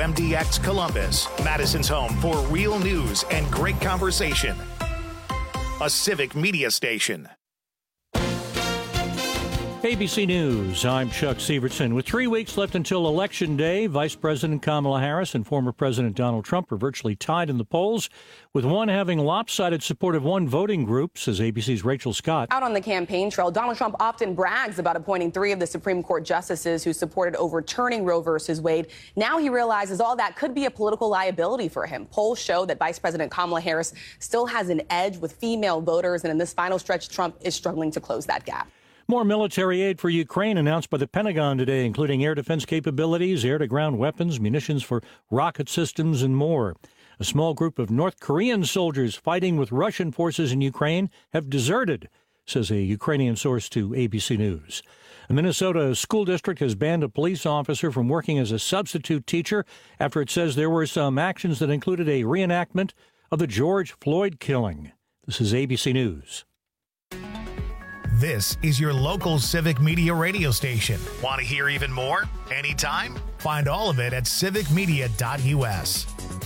WMDX Columbus, Madison's home for real news and great conversation. A civic media station. ABC News, I'm Chuck Severson. With 3 weeks left until Election Day, Vice President Kamala Harris and former President Donald Trump are virtually tied in the polls, with one having lopsided support of one voting group, says ABC's Rachel Scott. Out on the campaign trail, Donald Trump often brags about appointing 3 of the Supreme Court justices who supported overturning Roe versus Wade. Now he realizes all that could be a political liability for him. Polls show that Vice President Kamala Harris still has an edge with female voters, and in this final stretch, Trump is struggling to close that gap. More military aid for Ukraine announced by the Pentagon today, including air defense capabilities, air-to-ground weapons, munitions for rocket systems, and more. A small group of North Korean soldiers fighting with Russian forces in Ukraine have deserted, says a Ukrainian source to ABC News. A Minnesota school district has banned a police officer from working as a substitute teacher after it says there were some actions that included a reenactment of the George Floyd killing. This is ABC News. This is your local civic media radio station. Want to hear even more? Anytime? Find all of it at civicmedia.us.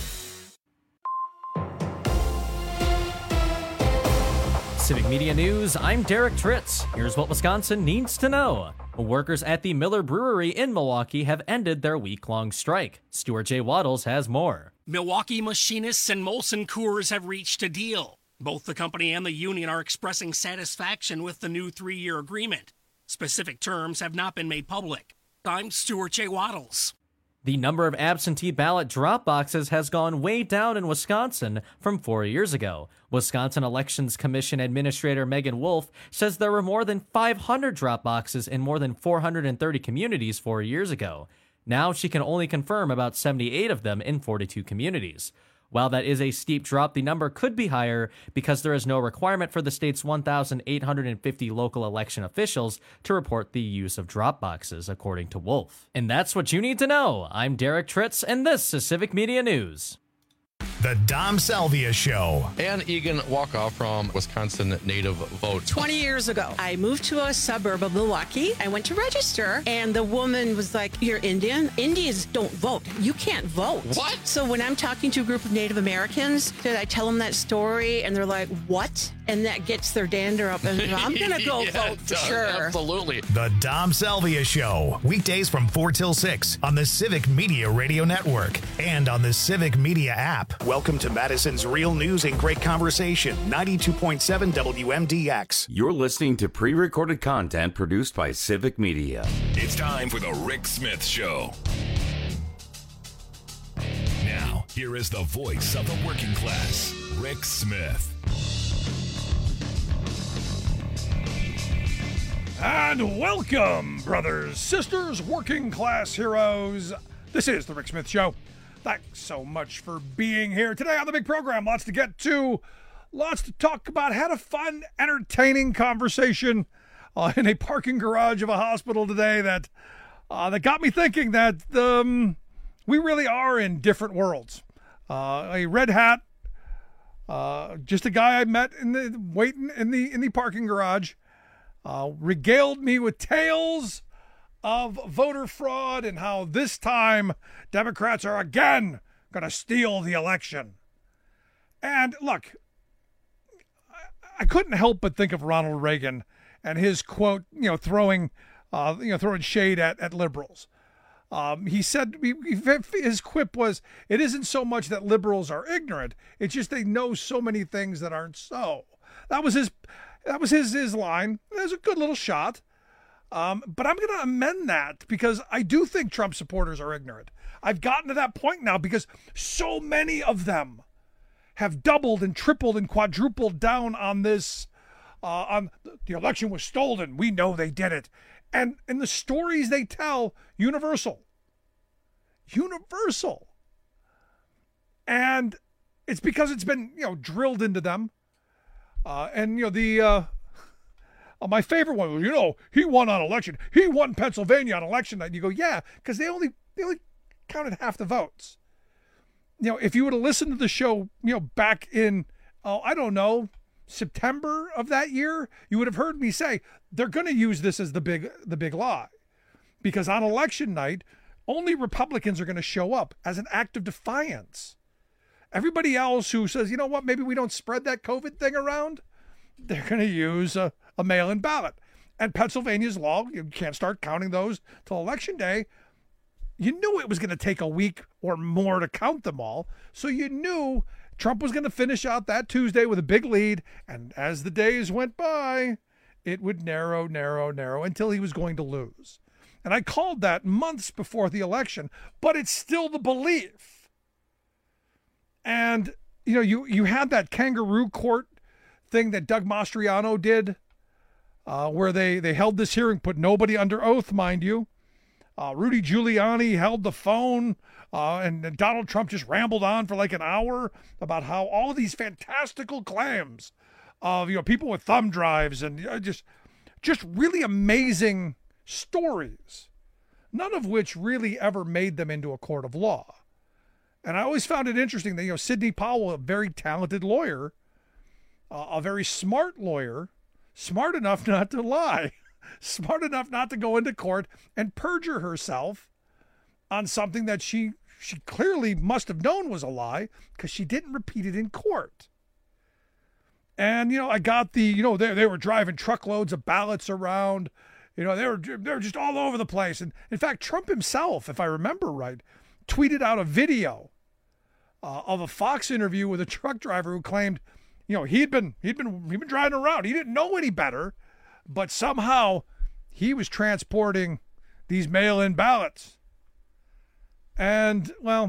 Civic Media News, I'm Derek Tritz. Here's what Wisconsin needs to know. Workers at the Miller Brewery in Milwaukee have ended their week-long strike. Stuart J. Waddles has more. Milwaukee Machinists and Molson Coors have reached a deal. Both the company and the union are expressing satisfaction with the new 3-year agreement. Specific terms have not been made public. I'm Stuart J. Waddles. The number of absentee ballot drop boxes has gone way down in Wisconsin from 4 years ago. Wisconsin Elections Commission Administrator Megan Wolf says there were more than 500 drop boxes in more than 430 communities 4 years ago. Now she can only confirm about 78 of them in 42 communities. While that is a steep drop, the number could be higher because there is no requirement for the state's 1,850 local election officials to report the use of drop boxes, according to Wolf. And that's what you need to know. I'm Derek Tritz, and this is Civic Media News. The Dom Salvia Show. Ann Egan Walkoff from Wisconsin Native Vote. 20 years ago, I moved to a suburb of Milwaukee. I went to register, and the woman was like, "You're Indian? Indians don't vote. You can't vote." What? So when I'm talking to a group of Native Americans, I tell them that story, and they're like, "What?" And that gets their dander up, and I'm going to go vote for sure. Absolutely. The Dom Salvia Show. Weekdays from 4 till 6 on the Civic Media Radio Network and on the Civic Media app. Welcome to Madison's real news and great conversation. 92.7 WMDX. You're listening to pre-recorded content produced by Civic Media. It's time for the Rick Smith Show. Now, here is the voice of the working class, Rick Smith. And welcome, brothers, sisters, working class heroes. This is the Rick Smith Show. Thanks so much for being here today on the big program. Lots to get to, lots to talk about. Had a fun, entertaining conversation in a parking garage of a hospital today that got me thinking that we really are in different worlds. A red hat, just a guy I met waiting in the parking garage. Regaled me with tales of voter fraud and how this time Democrats are again going to steal the election. And look, I couldn't help but think of Ronald Reagan and his quote, throwing shade at liberals. He said, his quip was, "It isn't so much that liberals are ignorant, it's just they know so many things that aren't so." That was his line. It was a good little shot. But I'm going to amend that because I do think Trump supporters are ignorant. I've gotten to that point now because so many of them have doubled and tripled and quadrupled down on this, on the election was stolen. We know they did it. And in the stories they tell, universal. And it's because it's been, drilled into them. My favorite one was, he won on election. He won Pennsylvania on election night. And you go, yeah, because they only counted half the votes. If you would have listened to the show, back in, September of that year, you would have heard me say they're going to use this as the big lie, because on election night, only Republicans are going to show up as an act of defiance. Everybody else who says, you know what, maybe we don't spread that COVID thing around, they're going to use a mail-in ballot. And Pennsylvania's law, you can't start counting those till Election Day. You knew it was going to take a week or more to count them all. So you knew Trump was going to finish out that Tuesday with a big lead. And as the days went by, it would narrow until he was going to lose. And I called that months before the election, but it's still the belief. And, you know, you had that kangaroo court thing that Doug Mastriano did, where they held this hearing, put nobody under oath, mind you. Rudy Giuliani held the phone, and Donald Trump just rambled on for like an hour about how all of these fantastical claims of, you know, people with thumb drives and just really amazing stories, none of which really ever made them into a court of law. And I always found it interesting that, you know, Sidney Powell, a very talented lawyer, a very smart lawyer, smart enough not to lie, smart enough not to go into court and perjure herself on something that she clearly must have known was a lie because she didn't repeat it in court. And, you know, I got the, you know, they were driving truckloads of ballots around. You know, they were just all over the place. And in fact, Trump himself, if I remember right, tweeted out a video of a Fox interview with a truck driver who claimed, you know, he'd been driving around. He didn't know any better, but somehow he was transporting these mail-in ballots. And, well,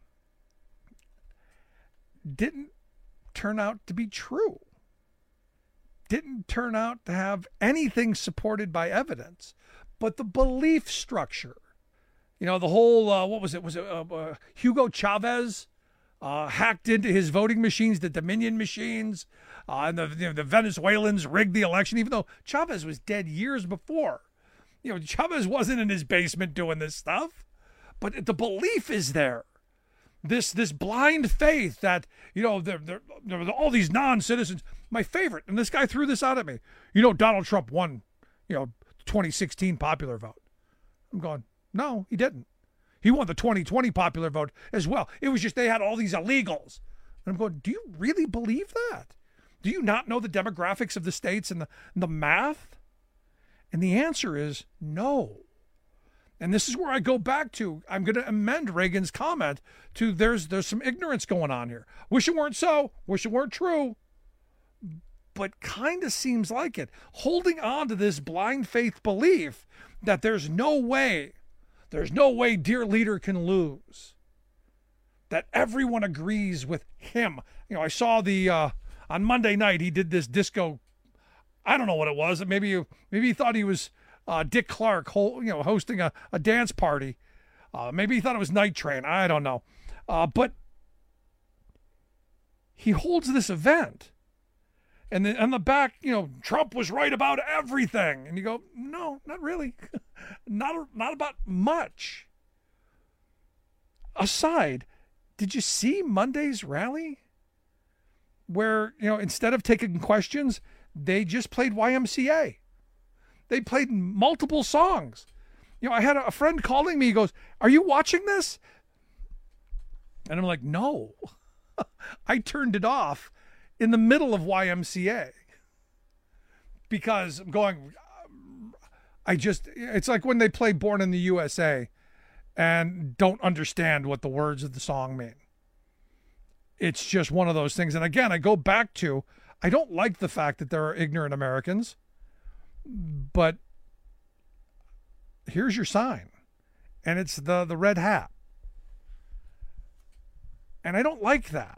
didn't turn out to be true. Didn't turn out to have anything supported by evidence, but the belief structure, you know, the whole, what was it? Was it Hugo Chavez hacked into his voting machines, the Dominion machines, and the Venezuelans rigged the election, even though Chavez was dead years before. You know, Chavez wasn't in his basement doing this stuff, but the belief is there. This blind faith that, you know, there were all these non-citizens. My favorite, and this guy threw this out at me, you know, Donald Trump won, you know, 2016 popular vote. I'm going, no, he didn't. He won the 2020 popular vote as well. It was just they had all these illegals. And I'm going, do you really believe that? Do you not know the demographics of the states and the math? And the answer is no. And this is where I go back to, I'm going to amend Reagan's comment to there's some ignorance going on here. Wish it weren't so. Wish it weren't true. But kind of seems like it. Holding on to this blind faith belief that there's no way dear leader can lose. That everyone agrees with him. You know, I saw on Monday night, he did this disco, I don't know what it was. Maybe he thought he was Dick Clark, hosting a dance party. Maybe he thought it was Night Train. I don't know. But he holds this event. And then on the back, you know, Trump was right about everything. And you go, no, not really. not about much. Aside, did you see Monday's rally? Where, you know, instead of taking questions, they just played YMCA. They played multiple songs. You know, I had a friend calling me. He goes, are you watching this? And I'm like, no. I turned it off in the middle of YMCA because I'm going, it's like when they play Born in the USA and don't understand what the words of the song mean. It's just one of those things. And again, I go back to, I don't like the fact that there are ignorant Americans, but here's your sign. And it's the red hat. And I don't like that.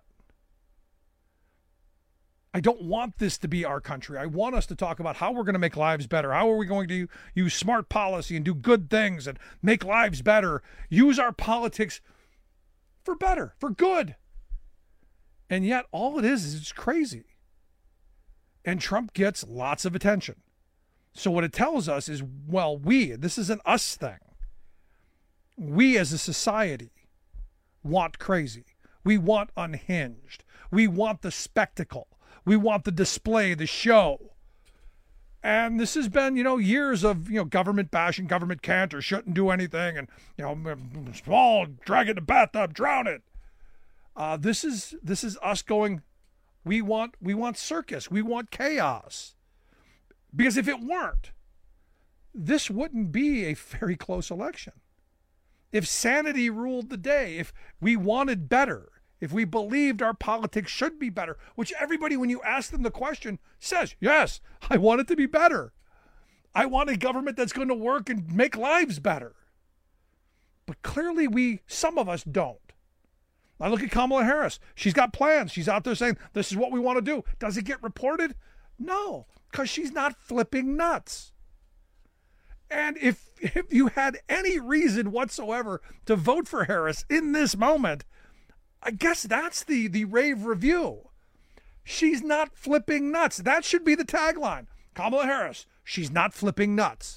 I don't want this to be our country. I want us to talk about how we're going to make lives better. How are we going to use smart policy and do good things and make lives better? Use our politics for better, for good. And yet all it is it's crazy. And Trump gets lots of attention. So what it tells us is, well, this is an us thing. We as a society want crazy. We want unhinged. We want the spectacle. We want the display, the show. And this has been, years of, government bashing, government can't or shouldn't do anything, and, small, drag it in the bathtub, drown it. This is us going, we want circus, we want chaos. Because if it weren't, this wouldn't be a very close election. If sanity ruled the day, if we wanted better, if we believed our politics should be better, which everybody, when you ask them the question, says, yes, I want it to be better. I want a government that's going to work and make lives better. But clearly some of us don't. I look at Kamala Harris. She's got plans. She's out there saying, this is what we want to do. Does it get reported? No, because she's not flipping nuts. And if you had any reason whatsoever to vote for Harris in this moment, I guess that's the rave review. She's not flipping nuts. That should be the tagline. Kamala Harris, she's not flipping nuts.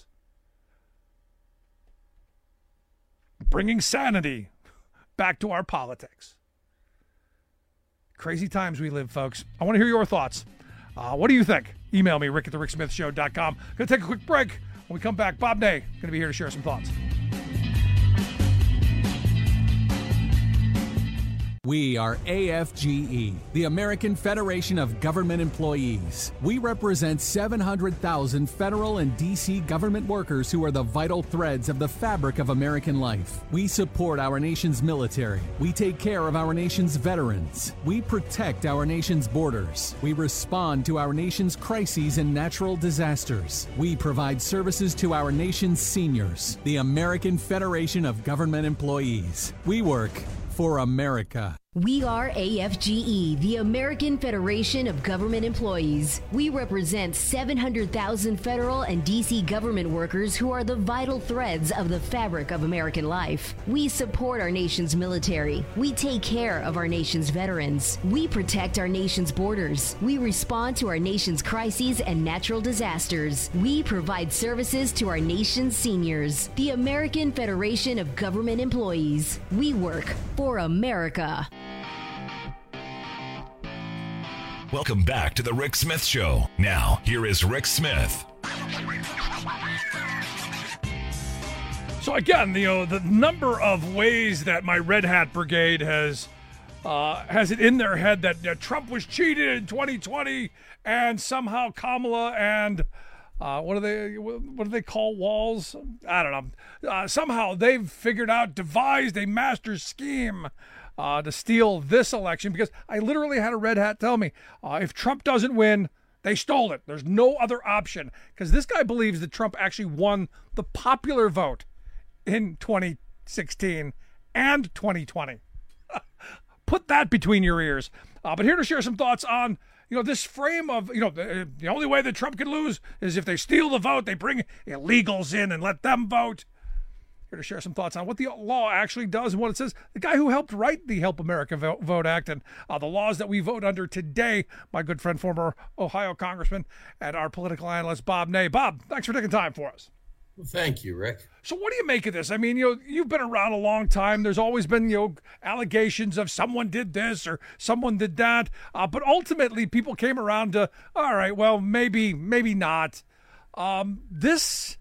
Bringing sanity back to our politics. Crazy times we live, folks. I want to hear your thoughts. What do you think? Email me, rick@thericksmithshow.com. Going to take a quick break. When we come back, Bob Ney going to be here to share some thoughts. We are AFGE, the American Federation of Government Employees. We represent 700,000 federal and D.C. government workers who are the vital threads of the fabric of American life. We support our nation's military. We take care of our nation's veterans. We protect our nation's borders. We respond to our nation's crises and natural disasters. We provide services to our nation's seniors. The American Federation of Government Employees. We work for America. We are AFGE, the American Federation of Government Employees. We represent 700,000 federal and D.C. government workers who are the vital threads of the fabric of American life. We support our nation's military. We take care of our nation's veterans. We protect our nation's borders. We respond to our nation's crises and natural disasters. We provide services to our nation's seniors. The American Federation of Government Employees. We work for America. Welcome back to the Rick Smith Show. Now, here is Rick Smith. So again, the number of ways that my Red Hat Brigade has it in their head that Trump was cheated in 2020, and somehow Kamala and what do they call Walls? I don't know. Somehow they've devised a master scheme to steal this election, because I literally had a Red Hat tell me, if Trump doesn't win, they stole it. There's no other option, because this guy believes that Trump actually won the popular vote in 2016 and 2020. Put that between your ears. But here to share some thoughts on this frame of, the only way that Trump can lose is if they steal the vote, they bring illegals in and let them vote. Here to share some thoughts on what the law actually does and what it says. The guy who helped write the Help America Vote Act and the laws that we vote under today, my good friend, former Ohio Congressman and our political analyst, Bob Ney. Bob, thanks for taking time for us. Well, thank you, Rick. So what do you make of this? I mean, you've been around a long time. There's always been, allegations of someone did this or someone did that. But ultimately, people came around to, all right, well, maybe not. This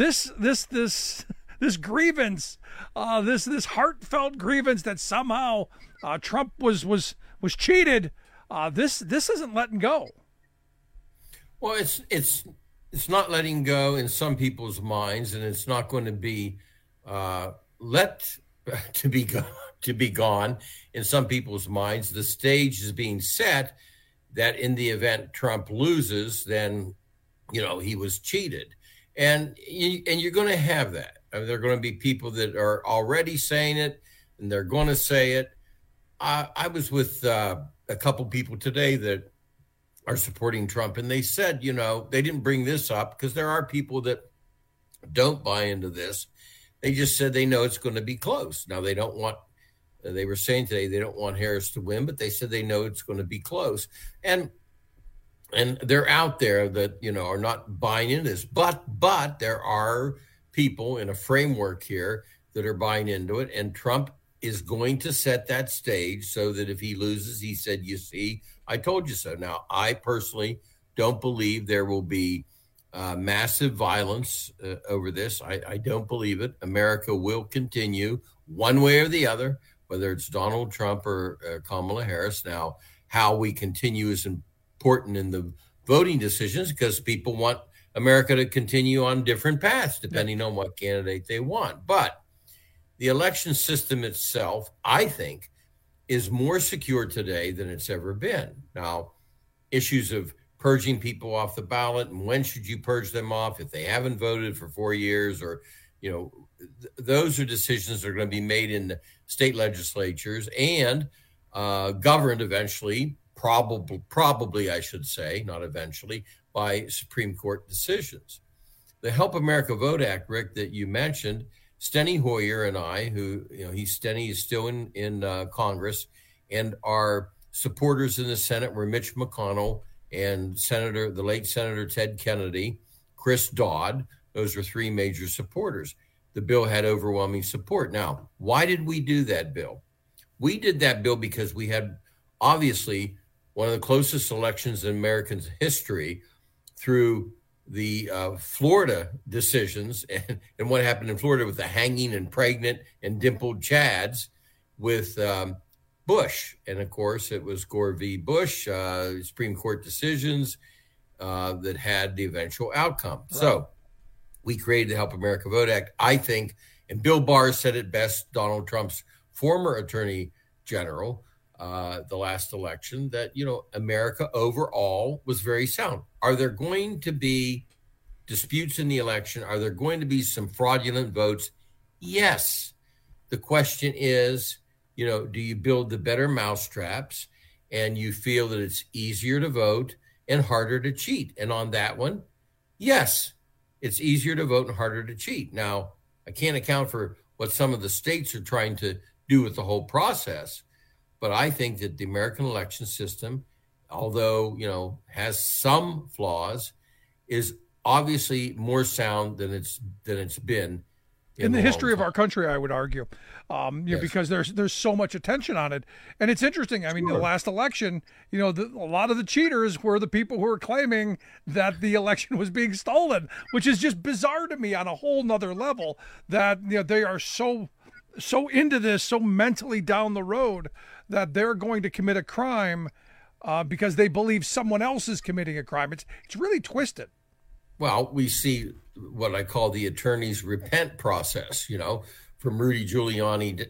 grievance, this heartfelt grievance that somehow Trump was cheated. This isn't letting go. Well, it's not letting go in some people's minds, and it's not going to be let to be gone in some people's minds. The stage is being set that in the event Trump loses, then he was cheated, and you're going to have that. I mean, there are going to be people that are already saying it, and they're going to say it. I was with a couple people today that are supporting Trump, and they said, they didn't bring this up because there are people that don't buy into this. They just said they know it's going to be close. Now, they were saying today they don't want Harris to win, but they said they know it's going to be close. And they're out there that, are not buying into this. But there are people in a framework here that are buying into it, and Trump is going to set that stage so that if he loses, he said, you see, I told you so. Now, I personally don't believe there will be massive violence over this. I don't believe it. America will continue one way or the other, whether it's Donald Trump or Kamala Harris. Now, how we continue is important in the voting decisions because people want America to continue on different paths depending on what candidate they want. But the election system itself, I think, is more secure today than it's ever been. Now, issues of purging people off the ballot and when should you purge them off if they haven't voted for 4 years, or, those are decisions that are going to be made in the state legislatures and governed eventually, probably I should say, not eventually, by Supreme Court decisions. The Help America Vote Act, Rick, that you mentioned, Steny Hoyer and I, who, Steny is still in Congress, and our supporters in the Senate were Mitch McConnell and the late Senator Ted Kennedy, Chris Dodd. Those are three major supporters. The bill had overwhelming support. Now, why did we do that bill? We did that bill because we had obviously one of the closest elections in American history through the Florida decisions and what happened in Florida with the hanging and pregnant and dimpled Chads with Bush. And of course, it was Gore v. Bush, Supreme Court decisions that had the eventual outcome. Right. So we created the Help America Vote Act, I think, and Bill Barr said it best, Donald Trump's former attorney general, the last election, that, America overall was very sound. Are there going to be disputes in the election? Are there going to be some fraudulent votes? Yes. The question is, do you build the better mousetraps and you feel that it's easier to vote and harder to cheat? And on that one, yes, it's easier to vote and harder to cheat. Now, I can't account for what some of the states are trying to do with the whole process, but I think that the American election system, although, has some flaws, is obviously more sound than it's been in the history of our country, I would argue, yes. Because there's so much attention on it. And it's interesting. I mean, the last election, a lot of the cheaters were the people who were claiming that the election was being stolen, which is just bizarre to me on a whole nother level, that they are so into this, so mentally down the road that they're going to commit a crime because they believe someone else is committing a crime. It's really twisted. Well, we see what I call the attorney's repent process, from Rudy Giuliani,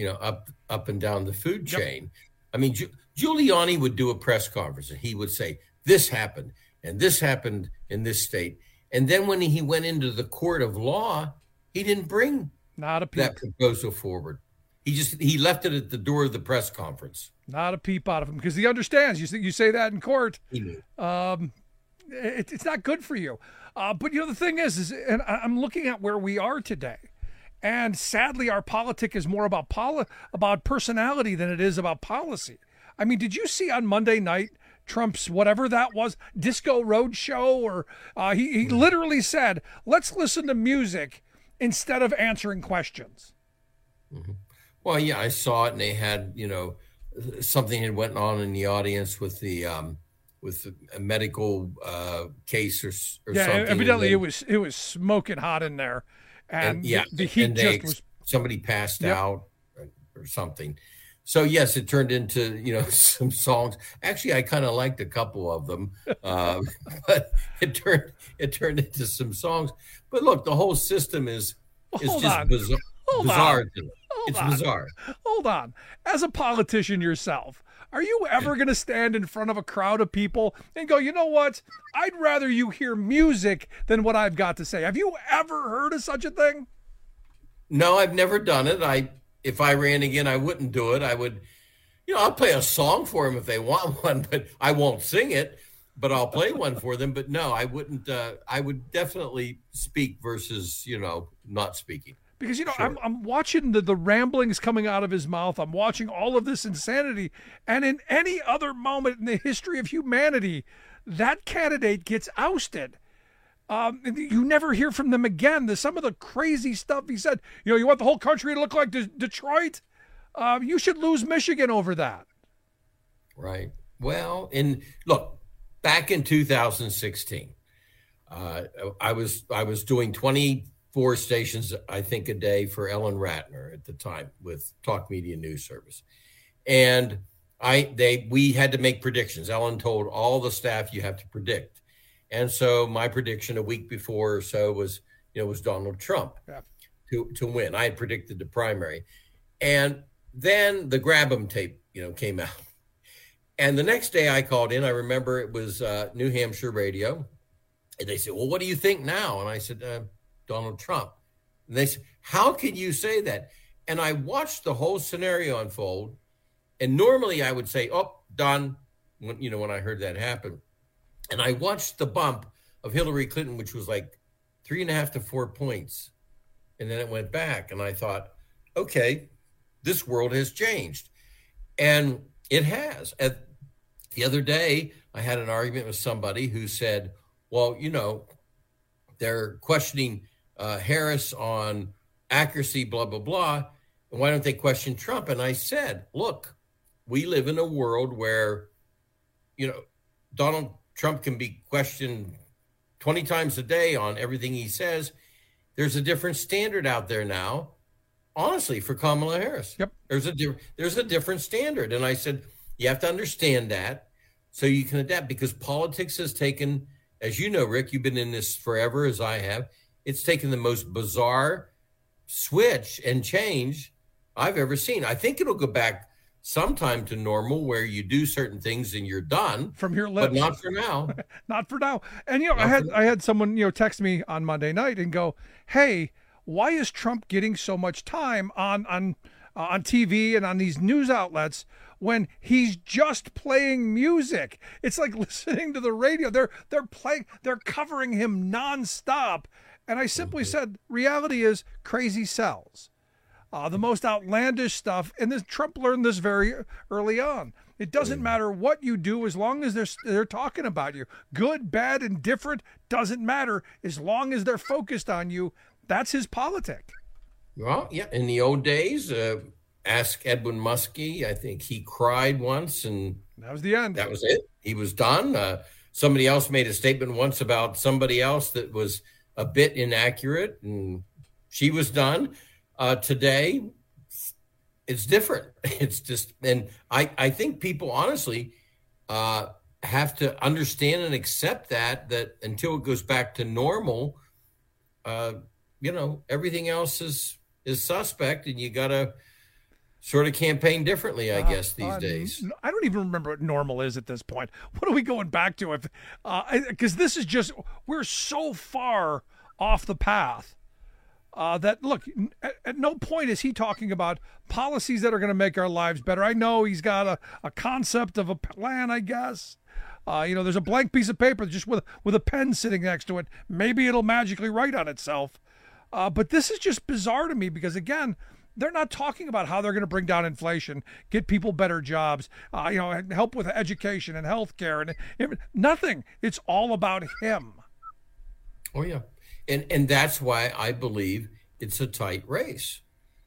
up and down the food chain. Yep. I mean, Giuliani would do a press conference and he would say, this happened and this happened in this state. And then when he went into the court of law, he didn't bring that proposal forward. He left it at the door of the press conference. Not a peep out of him because he understands. You say that in court. He knew. It's not good for you. But the thing is, and I'm looking at where we are today, and sadly, our politic is more about personality than it is about policy. I mean, did you see on Monday night Trump's whatever that was, Disco Roadshow, or he literally said, "Let's listen to music instead of answering questions." Mm-hmm. Well, yeah, I saw it, and they had something had went on in the audience with the. With a medical case or something. Yeah, evidently it was smoking hot in there, and the heat was. Somebody passed out or something. So yes, it turned into some songs. Actually, I kind of liked a couple of them, but it turned into some songs. But look, the whole system is just bizarre. It's bizarre. Hold on, as a politician yourself. Are you ever going to stand in front of a crowd of people and go, you know what? I'd rather you hear music than what I've got to say. Have you ever heard of such a thing? No, I've never done it. If I ran again, I wouldn't do it. I would, I'll play a song for them if they want one, but I won't sing it, but I'll play one for them. But no, I wouldn't. I would definitely speak versus, not speaking. Because, sure. I'm watching the ramblings coming out of his mouth. I'm watching all of this insanity. And in any other moment in the history of humanity, that candidate gets ousted. You never hear from them again. Some of the crazy stuff he said. You want the whole country to look like Detroit? You should lose Michigan over that. Right. Well, look, back in 2016, I was doing 24 stations, I think, a day for Ellen Ratner at the time with Talk Media News Service. And we had to make predictions. Ellen told all the staff, you have to predict. And so my prediction a week before or so was Donald Trump to win. I had predicted the primary. And then the Grab 'em tape, came out. And the next day I called in, I remember it was New Hampshire radio. And they said, well, what do you think now? And I said, Donald Trump. And they said, how can you say that? And I watched the whole scenario unfold. And normally I would say, oh, done, when I heard that happen. And I watched the bump of Hillary Clinton, which was like 3.5 to 4 points. And then it went back. And I thought, okay, this world has changed. And it has. The other day, I had an argument with somebody who said, well, they're questioning Harris on accuracy, blah, blah, blah. And why don't they question Trump? And I said, look, we live in a world where, Donald Trump can be questioned 20 times a day on everything he says. There's a different standard out there now, honestly, for Kamala Harris. Yep. There's a different standard. And I said, you have to understand that so you can adapt, because politics has taken, as you know, Rick, you've been in this forever as I have. It's taken the most bizarre switch and change I've ever seen. I think it'll go back sometime to normal where you do certain things and you're done from your lips, but not for now. Not for now. And I had someone text me on Monday night and go, hey, why is Trump getting so much time on TV and on these news outlets when he's just playing music? It's like listening to the radio. They're covering him nonstop. And I simply said, reality is crazy sells. The most outlandish stuff, and Trump learned this very early on. It doesn't matter what you do as long as they're talking about you. Good, bad, indifferent, doesn't matter as long as they're focused on you. That's his politic. Well, yeah. In the old days, ask Edwin Muskie. I think he cried once, and that was the end. That was it. He was done. Somebody else made a statement once about somebody else that was a bit inaccurate, and she was done. Today, it's different. It's just, and I think people honestly have to understand and accept that until it goes back to normal, everything else is suspect, and you got to sort of campaign differently, I guess, these days. I don't even remember what normal is at this point. What are we going back to? Because this is just, we're so far off the path. That, look, at no point is he talking about policies that are going to make our lives better. I know he's got a concept of a plan, I guess. There's a blank piece of paper just with a pen sitting next to it. Maybe it'll magically write on itself. But this is just bizarre to me because, again, they're not talking about how they're going to bring down inflation, get people better jobs, help with education and healthcare, and nothing. It's all about him. Oh, yeah. And that's why I believe it's a tight race.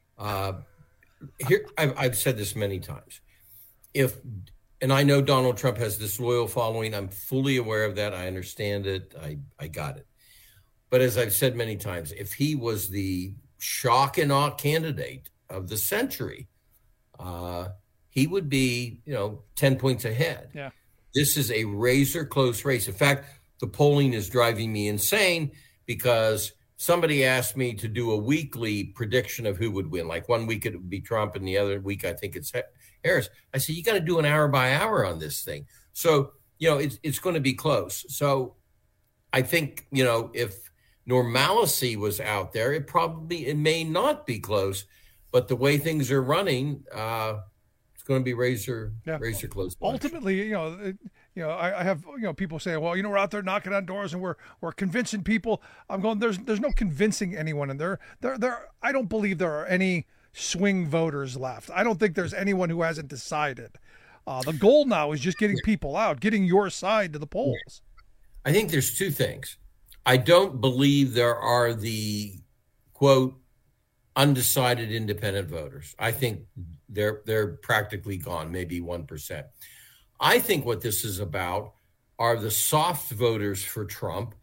Here, I've said this many times. And I know Donald Trump has this loyal following. I'm fully aware of that. I understand it. I got it. But as I've said many times, if he was the shock and awe candidate of the century, he would be, 10 points ahead. Yeah. This is a razor close race. In fact, the polling is driving me insane, because somebody asked me to do a weekly prediction of who would win. Like one week it would be Trump and the other week I think it's Harris. I said, you got to do an hour by hour on this thing. So, it's going to be close. So I think, if normalcy was out there, it may not be close, but the way things are running, it's going to be razor close. Ultimately, I have people say, well, we're out there knocking on doors and we're convincing people. I'm going, there's no convincing anyone, and there I don't believe there are any swing voters left. I don't think there's anyone who hasn't decided. The goal now is just getting people out, getting your side to the polls. I think there's two things. I don't believe there are the quote undecided independent voters. I think they're practically gone, maybe 1%. I think what this is about are the soft voters for Trump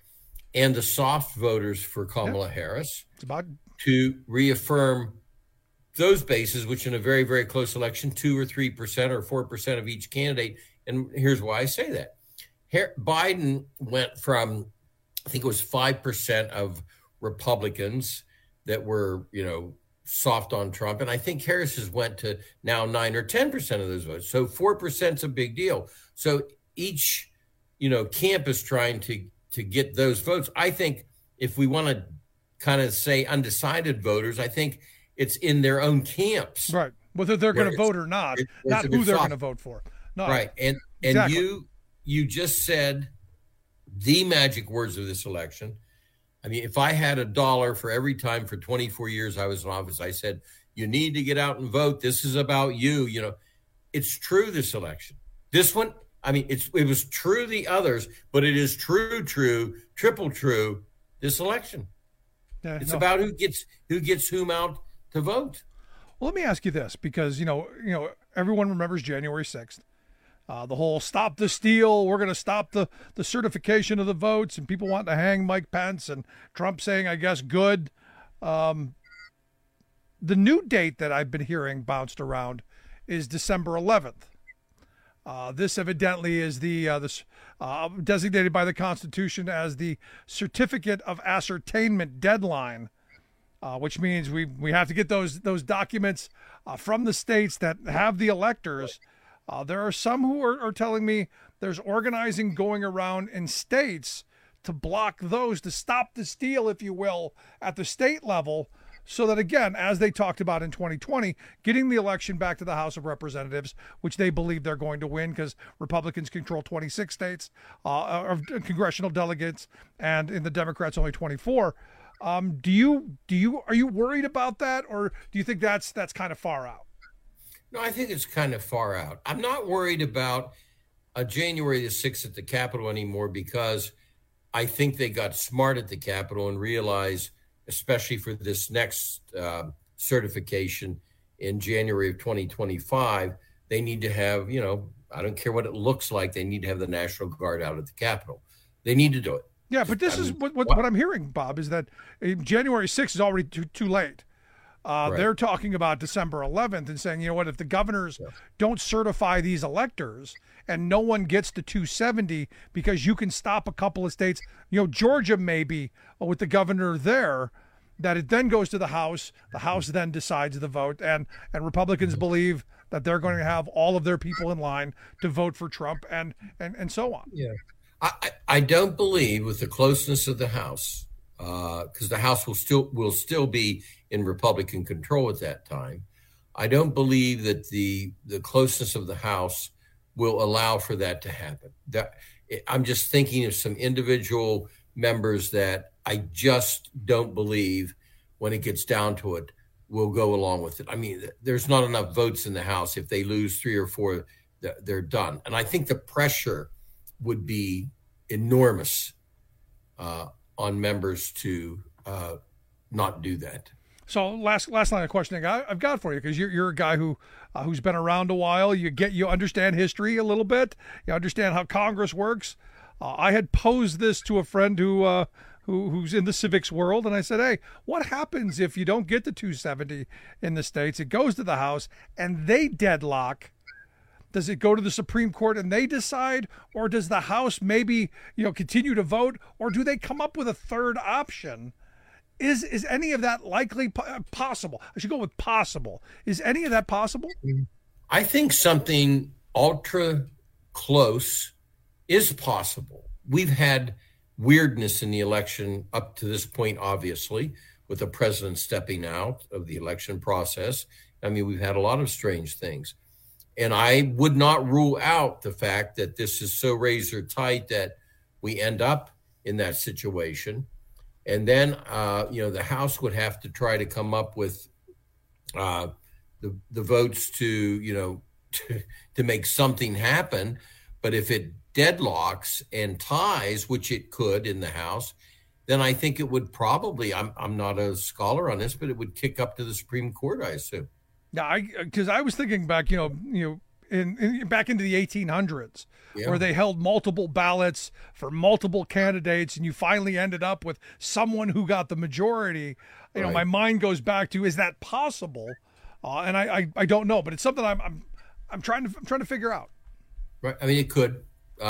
and the soft voters for Kamala Harris it's about to reaffirm those bases, which in a very, very close election, 2 or 3% or 4% of each candidate. And here's why I say that. Biden went from, I think it was 5% of Republicans that were, soft on Trump. And I think Harris's went to now 9 or 10% of those votes. So 4% is a big deal. So each, camp is trying to get those votes. I think if we want to kind of say undecided voters, I think it's in their own camps. Right. Whether they're going to vote or not, not who they're going to vote for. No. Right. And exactly. You just said the magic words of this election. I mean, if I had $1 for every time for 24 years I was in office, I said, you need to get out and vote. This is about you. It's true this election. This one, I mean, it was true the others, but it is true, triple true this election. It's about who gets whom out to vote. Well, let me ask you this, because, everyone remembers January 6th. The whole stop the steal, we're going to stop the certification of the votes, and people want to hang Mike Pence, and Trump saying, I guess, good. The new date that I've been hearing bounced around is December 11th. This evidently is the designated by the Constitution as the certificate of ascertainment deadline, which means we have to get those documents from the states that have the electors. There are some who are telling me there's organizing going around in states to block those, to stop the steal, if you will, at the state level, so that, again, as they talked about in 2020, getting the election back to the House of Representatives, which they believe they're going to win because Republicans control 26 states of congressional delegates, and in the Democrats only 24. Are you worried about that, or do you think that's kind of far out? No, I think it's kind of far out. I'm not worried about January the 6th at the Capitol anymore, because I think they got smart at the Capitol and realized, especially for this next certification in January of 2025, they need to have, I don't care what it looks like, they need to have the National Guard out at the Capitol. They need to do it. Yeah, but this is what I'm hearing, Bob, is that January 6th is already too late. Right. They're talking about December 11th and saying, if the governors don't certify these electors and no one gets to 270 because you can stop a couple of states, Georgia maybe with the governor there, that it then goes to the House. The House then decides the vote, and Republicans believe that they're going to have all of their people in line to vote for Trump and so on. Yeah, I don't believe with the closeness of the House, because the House will still be in Republican control at that time. I don't believe that the closeness of the House will allow for that to happen. I'm just thinking of some individual members that I just don't believe, when it gets down to it, will go along with it. I mean, there's not enough votes in the House. If they lose 3 or 4, they're done. And I think the pressure would be enormous on members to not do that. So last line of questioning I've got for you, because you're a guy who's been around a while. You understand history a little bit. You understand how Congress works. I had posed this to a friend who's in the civics world, and I said, hey, what happens if you don't get the 270 in the states? It goes to the House and they deadlock. Does it go to the Supreme Court and they decide, or does the House maybe continue to vote, or do they come up with a third option? Is any of that likely possible? I should go with possible. Is any of that possible? I think something ultra close is possible. We've had weirdness in the election up to this point, obviously, with the president stepping out of the election process. I mean, we've had a lot of strange things. And I would not rule out the fact that this is so razor tight that we end up in that situation. And then, the House would have to try to come up with the votes to make something happen. But if it deadlocks and ties, which it could in the House, then I think it would probably, I'm not a scholar on this, but it would kick up to the Supreme Court, I assume. Yeah, because I was thinking back, back into the 1800s, where they held multiple ballots for multiple candidates, and you finally ended up with someone who got the majority. You know, my mind goes back to, is that possible? And I don't know, but it's something I'm trying to figure out. Right. I mean, it could.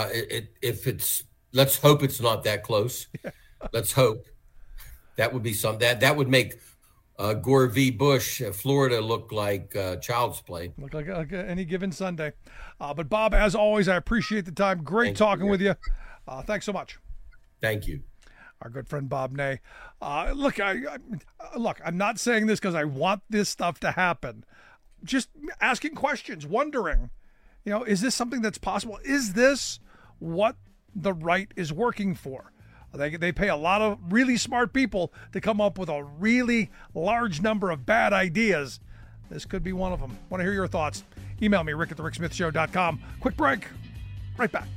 Let's hope it's not that close. Let's hope. That would be something that would make Gore v. Bush, Florida, look like child's play. Look like any given Sunday. But Bob, as always, I appreciate the time. Great talking with you. Thanks so much. Thank you. Our good friend Bob Ney. Look, I'm not saying this because I want this stuff to happen. Just asking questions, wondering, is this something that's possible? Is this what the right is working for? They pay a lot of really smart people to come up with a really large number of bad ideas. This could be one of them. Want to hear your thoughts? Email me, rick@thericksmithshow.com. Quick break. Right back.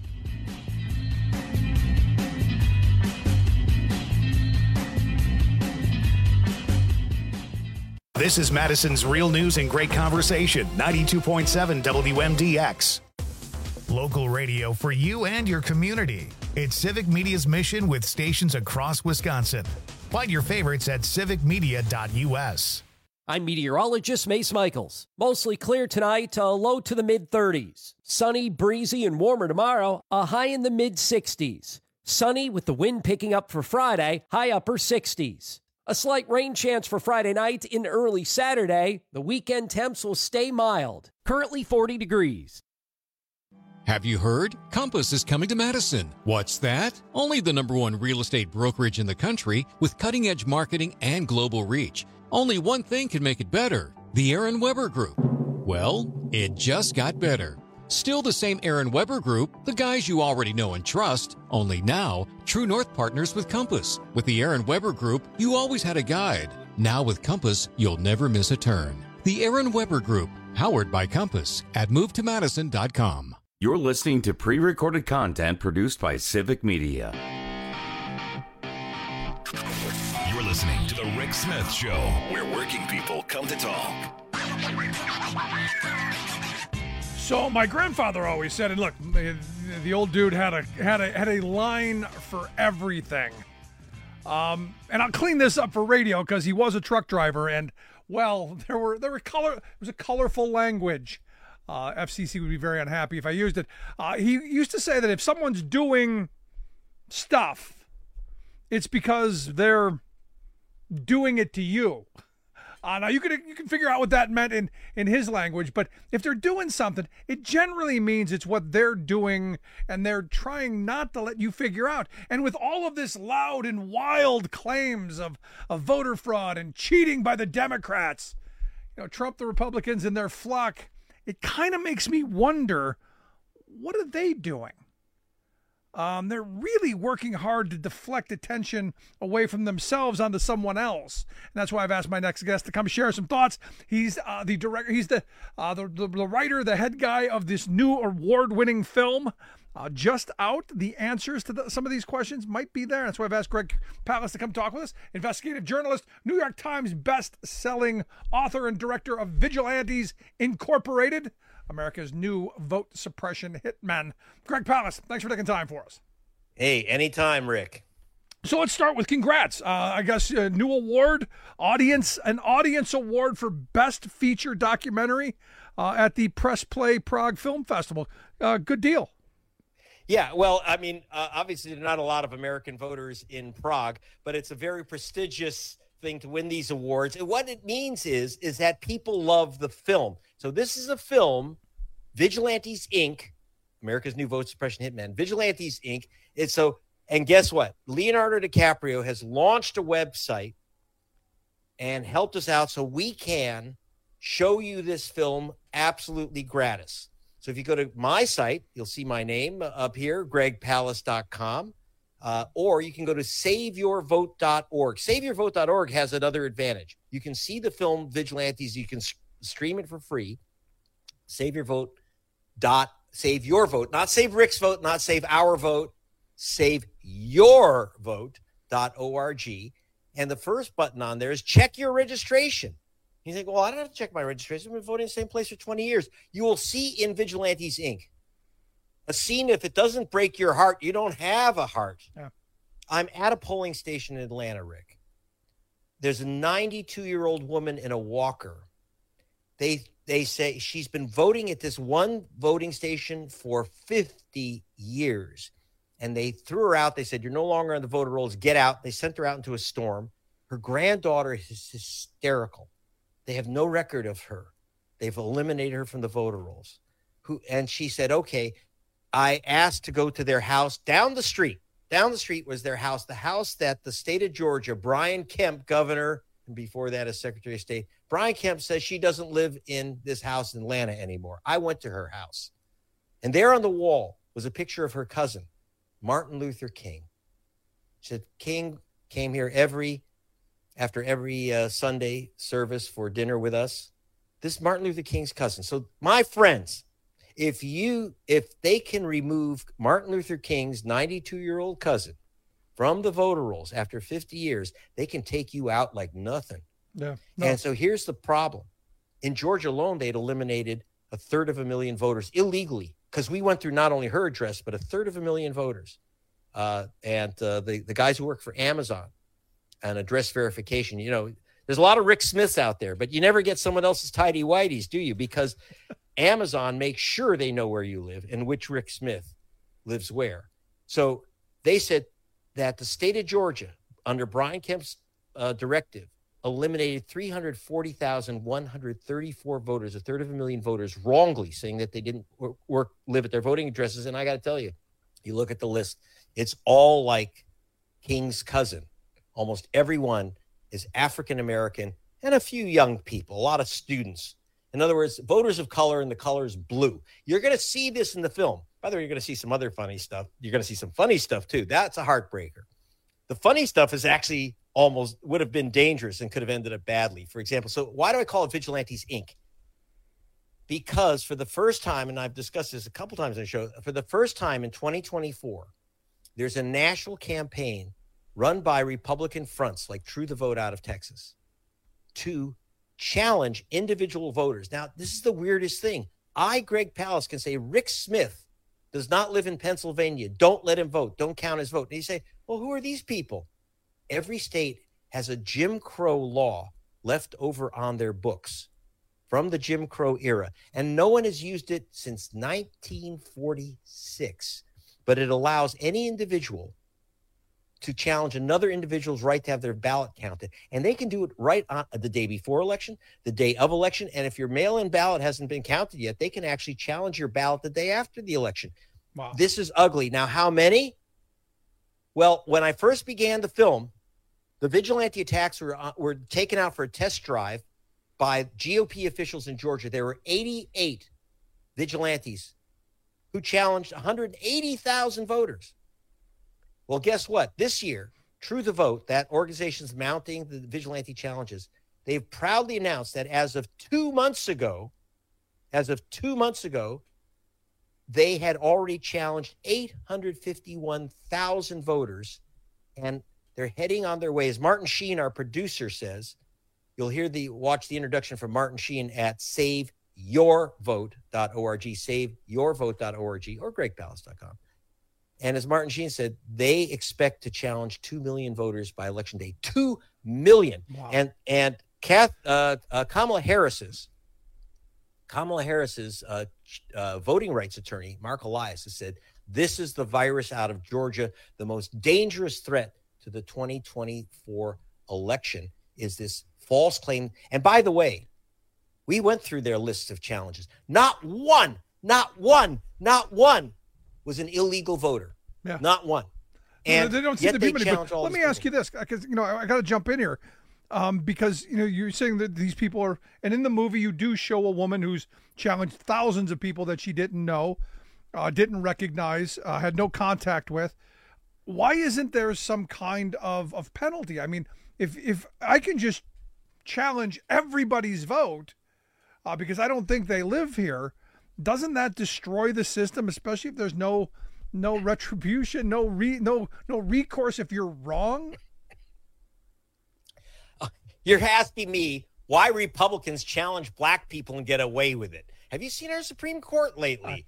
This is Madison's Real News and Great Conversation, 92.7 WMDX. Local radio for you and your community. It's Civic Media's mission with stations across Wisconsin. Find your favorites at civicmedia.us. I'm meteorologist Mace Michaels. Mostly clear tonight, a low to the mid-30s. Sunny, breezy, and warmer tomorrow, a high in the mid-60s. Sunny with the wind picking up for Friday, high upper 60s. A slight rain chance for Friday night in early Saturday. The weekend temps will stay mild. Currently 40 degrees. Have you heard? Compass is coming to Madison. What's that? Only the #1 real estate brokerage in the country with cutting-edge marketing and global reach. Only one thing can make it better. The Aaron Weber Group. Well, it just got better. Still the same Aaron Weber Group, the guys you already know and trust, only now, True North partners with Compass. With the Aaron Weber Group, you always had a guide. Now with Compass, you'll never miss a turn. The Aaron Weber Group, powered by Compass at movetomadison.com. You're listening to pre-recorded content produced by Civic Media. You're listening to The Rick Smith Show, where working people come to talk. So my grandfather always said, and look, the old dude had a line for everything. And I'll clean this up for radio because he was a truck driver, and well, there was a colorful language. FCC would be very unhappy if I used it. He used to say that if someone's doing stuff, it's because they're doing it to you. Now you can figure out what that meant in his language, but if they're doing something, it generally means it's what they're doing, and they're trying not to let you figure out. And with all of this loud and wild claims of voter fraud and cheating by the Democrats, Trump, the Republicans, and their flock, it kind of makes me wonder, what are they doing? They're really working hard to deflect attention away from themselves onto someone else. And that's why I've asked my next guest to come share some thoughts. He's the director, he's the writer, the head guy of this new award-winning film. Just out, the answers to some of these questions might be there. That's why I've asked Greg Palast to come talk with us. Investigative journalist, New York Times best-selling author and director of Vigilantes Incorporated, America's new vote suppression hitman. Greg Palast, thanks for taking time for us. Hey, anytime, Rick. So let's start with congrats. I guess a new award, an audience award for best feature documentary at the Press Play Prague Film Festival. Good deal. Yeah, well, I mean, obviously there are not a lot of American voters in Prague, but it's a very prestigious thing to win these awards. And what it means is that people love the film. So this is a film, Vigilantes, Inc., America's new vote suppression hitman, Vigilantes, Inc. And guess what? Leonardo DiCaprio has launched a website and helped us out so we can show you this film absolutely gratis. So if you go to my site, you'll see my name up here, gregpalast.com, or you can go to saveyourvote.org. Saveyourvote.org has another advantage. You can see the film Vigilantes. You can stream it for free. Save your vote, not save Rick's vote, not save our vote, saveyourvote.org. And the first button on there is check your registration. You think, well, I don't have to check my registration. I've been voting in the same place for 20 years. You will see in Vigilantes, Inc. a scene, if it doesn't break your heart, you don't have a heart. Yeah. I'm at a polling station in Atlanta, Rick. There's a 92-year-old woman in a walker. They say she's been voting at this one voting station for 50 years. And they threw her out. They said, you're no longer on the voter rolls. Get out. They sent her out into a storm. Her granddaughter is hysterical. They have no record of her. They've eliminated her from the voter rolls. And she said, okay, I asked to go to their house down the street. Down the street was their house, the house that the state of Georgia, Brian Kemp, governor, and before that as Secretary of State, Brian Kemp says she doesn't live in this house in Atlanta anymore. I went to her house. And there on the wall was a picture of her cousin, Martin Luther King. She said, King came here after every Sunday service for dinner with us. This is Martin Luther King's cousin. So my friends, if they can remove Martin Luther King's 92-year-old cousin from the voter rolls after 50 years, they can take you out like nothing. Yeah. No. And so here's the problem. In Georgia alone, they'd eliminated 1/3 voters illegally, because we went through not only her address, but 1/3 voters. And the guys who work for Amazon and address verification, there's a lot of Rick Smiths out there, but you never get someone else's tidy whities, do you? Because Amazon makes sure they know where you live and which Rick Smith lives where. So they said that the state of Georgia, under Brian Kemp's directive, eliminated 340,134 voters, 1/3 voters, wrongly, saying that they didn't live at their voting addresses. And I got to tell you, you look at the list, it's all like King's cousin. Almost everyone is African-American and a few young people, a lot of students. In other words, voters of color, and the color is blue. You're going to see this in the film. By the way, you're going to see some other funny stuff. You're going to see some funny stuff, too. That's a heartbreaker. The funny stuff is actually almost would have been dangerous and could have ended up badly. For example, so why do I call it Vigilantes, Inc.? Because for the first time, and I've discussed this a couple times on the show, for the first time in 2024, there's a national campaign run by Republican fronts like True the Vote out of Texas to challenge individual voters. Now, this is the weirdest thing. Greg Palast, can say Rick Smith does not live in Pennsylvania. Don't let him vote. Don't count his vote. And you say, well, who are these people? Every state has a Jim Crow law left over on their books from the Jim Crow era. And no one has used it since 1946. But it allows any individual to challenge another individual's right to have their ballot counted. And they can do it right on the day before election, the day of election. And if your mail-in ballot hasn't been counted yet, they can actually challenge your ballot the day after the election. Wow. This is ugly. Now, how many? Well, when I first began the film, the vigilante attacks were taken out for a test drive by GOP officials in Georgia. There were 88 vigilantes who challenged 180,000 voters. Well, guess what? This year, True the Vote, that organization's mounting the vigilante challenges, they've proudly announced that as of 2 months ago, they had already challenged 851,000 voters, and they're heading on their way. As Martin Sheen, our producer, says, you'll watch the introduction from Martin Sheen at SaveYourVote.org, SaveYourVote.org, or GregPalast.com. And as Martin Sheen said, they expect to challenge 2 million voters by Election Day. 2 million. Wow. And Kamala Harris's voting rights attorney, Mark Elias, has said, this is the virus out of Georgia. The most dangerous threat to the 2024 election is this false claim. And by the way, we went through their lists of challenges. Not one was an illegal voter. Yeah. Not one. And they don't seem to be many. Let me ask you this, because I got to jump in here, because you're saying that these people are, and in the movie you do show a woman who's challenged thousands of people that she didn't know, didn't recognize, had no contact with. Why isn't there some kind of penalty? I mean, if I can just challenge everybody's vote, because I don't think they live here, doesn't that destroy the system, especially if there's no retribution, no recourse if you're wrong? You're asking me why Republicans challenge black people and get away with it. Have you seen our Supreme Court lately?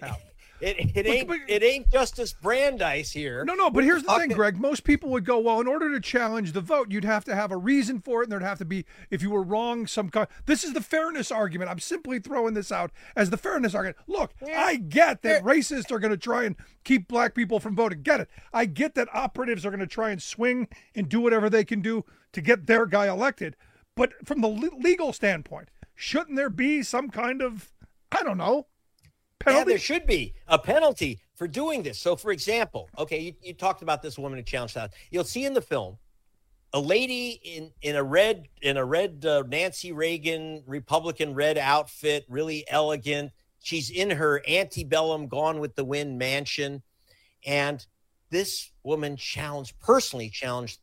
It ain't Justice Brandeis here. No, but here's the thing, Greg. Most people would go, well, in order to challenge the vote, you'd have to have a reason for it, and there'd have to be, if you were wrong, some kind. This is the fairness argument. I'm simply throwing this out as the fairness argument. Look, I get that racists are going to try and keep black people from voting. Get it. I get that operatives are going to try and swing and do whatever they can do to get their guy elected. But from the legal standpoint, shouldn't there be some kind of, I don't know, penalty? Yeah, there should be a penalty for doing this. So, for example, okay, you talked about this woman who challenged that. You'll see in the film a lady in a red Nancy Reagan Republican red outfit, really elegant. She's in her antebellum Gone with the Wind mansion, and this woman personally challenged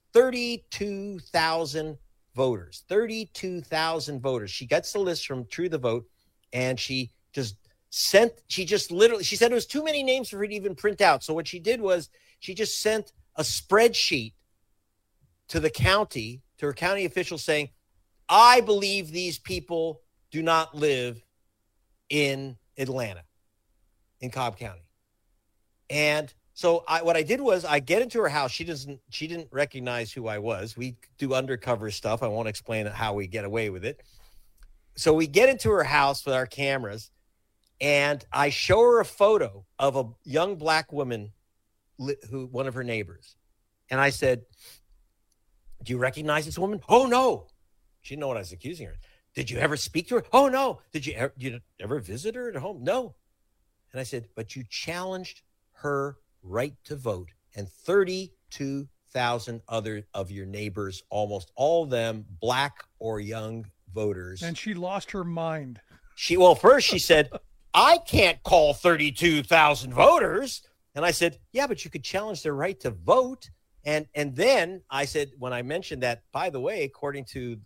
32,000 voters. 32,000 voters. She gets the list from True the Vote, and she said it was too many names for her to even print out. So what she did was she just sent a spreadsheet to her county officials saying, I believe these people do not live in Atlanta, in Cobb County. And so what I did was I get into her house. She didn't recognize who I was. We do undercover stuff. I won't explain how we get away with it. So we get into her house with our cameras, and I show her a photo of a young black woman, one of her neighbors. And I said, do you recognize this woman? Oh, no. She didn't know what I was accusing her. Did you ever speak to her? Oh, no. Did you ever visit her at home? No. And I said, but you challenged her right to vote. And 32,000 other of your neighbors, almost all of them black or young voters. And she lost her mind. First she said, I can't call 32,000 voters. And I said, yeah, but you could challenge their right to vote. And then I said, when I mentioned that, by the way, according to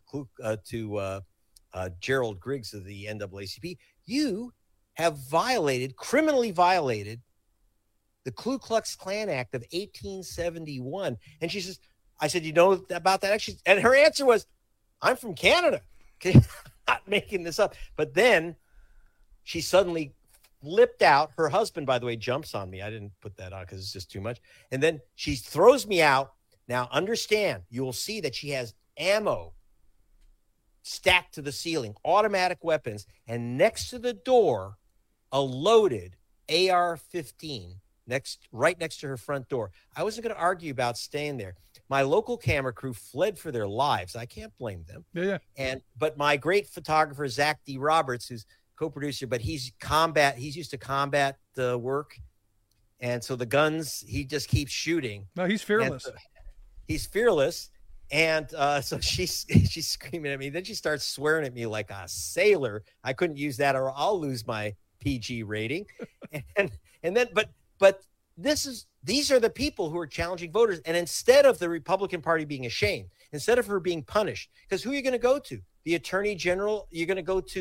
Gerald Griggs of the NAACP, you have criminally violated the Ku Klux Klan Act of 1871. And she says, I said, you know about that? Actually, and her answer was, I'm from Canada. Okay, not making this up. But then she suddenly flipped out. Her husband, by the way, jumps on me. I didn't put that on because it's just too much. And then she throws me out. Now, understand, you will see that she has ammo stacked to the ceiling, automatic weapons, and next to the door, a loaded AR-15 right next to her front door. I wasn't going to argue about staying there. My local camera crew fled for their lives. I can't blame them. Yeah. But my great photographer, Zach D. Roberts, who's co-producer, but he's used to combat work. And so the guns, he just keeps shooting. No, he's fearless. He's fearless. And so she's screaming at me. Then she starts swearing at me like a sailor. I couldn't use that or I'll lose my PG rating. and then, but these are the people who are challenging voters. And instead of the Republican Party being ashamed, instead of her being punished, because who are you going to go to? The Attorney General? You're going to go to